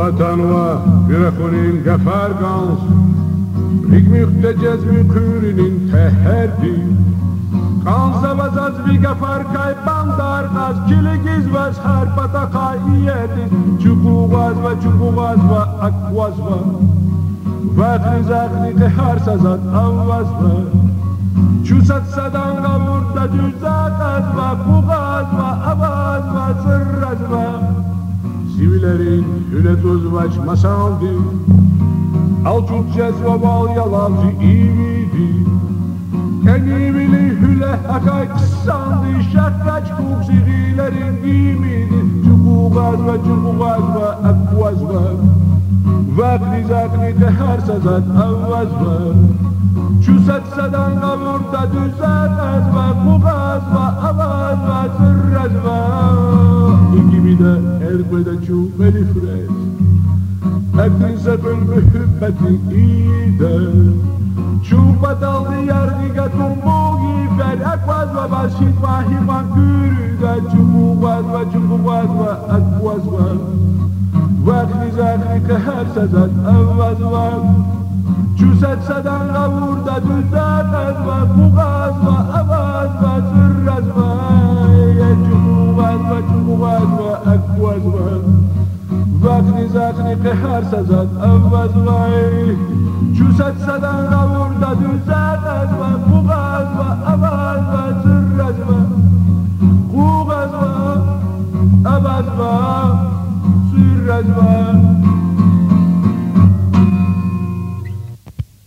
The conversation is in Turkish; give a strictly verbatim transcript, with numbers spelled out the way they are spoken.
وطن و بخونین گفر گانس ریگ میخته جزمی کورینین تهردی Kansa vazaz viga farkay bandar gaz Kiligiz vaz har pataka iyedi Çukugaz ve çukugaz ve akvaz ve Vakri zakri kehar sazat avvaz ve Çusat sadan gavurda cüzakaz ve Kugaz ve avaz ve zırraz ve Sivilerin hüle tuz vaç masaldi Alçut cez ve bal yalavcı ividi Kendimili hüle akay kısandı Şakkaç kuk zigilerin giyimiydi Çukugaz ve çukugaz ve akvaz ve Vakri zakri tehar sazat avvaz ve Çusat sadan gavurda düzakaz ve Kugaz ve avaz ve zırraz ve İkimi de erbede çumeli frez Ektin sakın mühübbeti iyide Çupat aldı yargıga tumbuği Ver akvaz ve başit ve himan kürüde Çukugaz ve çukugaz ve akvaz ve Vakri zakri kehar sazat avvaz ve Çusat sadan gavurda düzakaz ve Kugaz ve avaz ve zırraz ve Çukugaz ve çukugaz ve akvaz ve Vakri zakri kehar sazat avvaz ve Çusat sadan